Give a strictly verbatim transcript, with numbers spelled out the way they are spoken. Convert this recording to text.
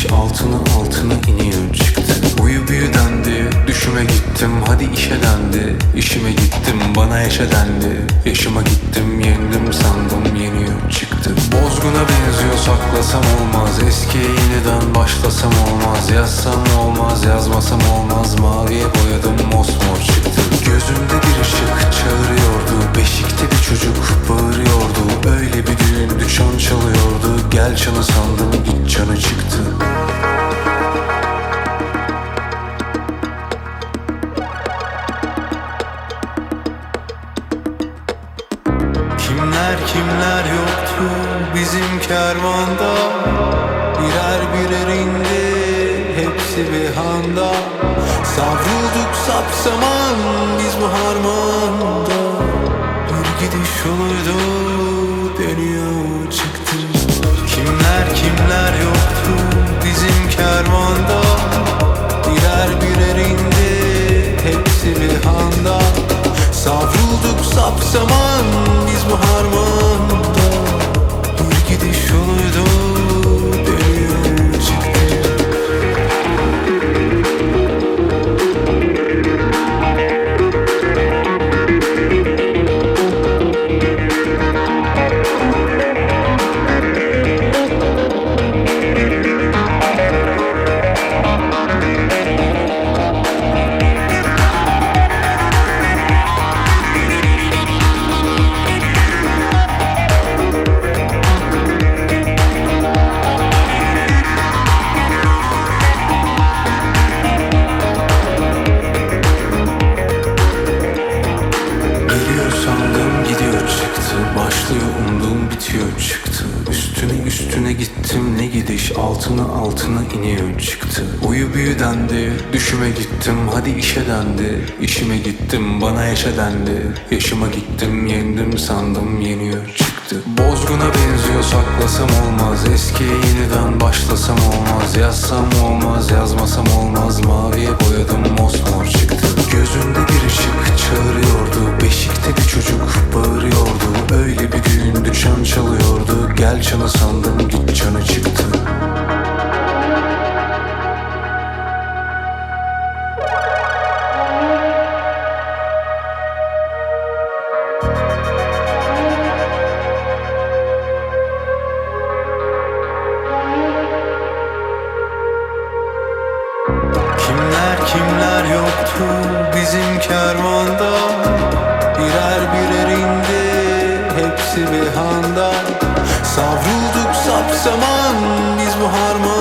gidiş altına altına iniyor çıktı. Uyu büyü dendi, düşüme gittim, hadi işe dendi. İşime gittim, bana yaşa dendi. Yaşıma gittim, yendim sandım, yeniyor çıktı. Bozguna benziyor, saklasam olmaz. Eskiye yeniden başlasam olmaz. Yazsam olmaz, yazmasam olmaz. Maviye boyadım, mosmor çıktı. Gözümde bir ışık çağırıyordu. Beşikte bir çocuk bağırıyordu. Öyle bir düğündü, çan çalıyordu. Gel çanı sandım, git çanı çıktı. Kimler kimler yoktu bizim kervanda. Birer birer indi hepsi bir handa. Savrulduk sapsaman biz bu harmanda. Bir gidiş yoluydu, dönüyor çıktı. Kimler kimler yoktu bizim kervanda. Birer birer indi hepsi bir handa. Savrulduk sapsaman biz bu harmanda. Bir gidiş yoluydu, dönüyor çıktı. Başlıyor umduğum bitiyor çıktı. Üstüne üstüne gittim ne gidiş altına altına iniyor çıktı. Uyu büyü dendi, düşüme gittim, hadi işe dendi. İşime gittim, bana yaşa dendi. Yaşıma gittim, yendim sandım, yeniyor çıktı. Bozguna benziyor, saklasam olmaz. Eskiye yeniden başlasam olmaz. Yazsam olmaz, yazmasam olmaz. Maviye boyadım, mosmor çıktı. Gözünde bir ışık çağırıyordu. Beşikte bir çocuk bağırıyordu. Öyle bir düğündü, çan çalıyordu. Gel çanı sandım, git çanı çıktı. Kimler kimler yoktu bizim kervanda. Birer birer indi hepsi bir handa. Savrulduk sapsaman biz bu harman.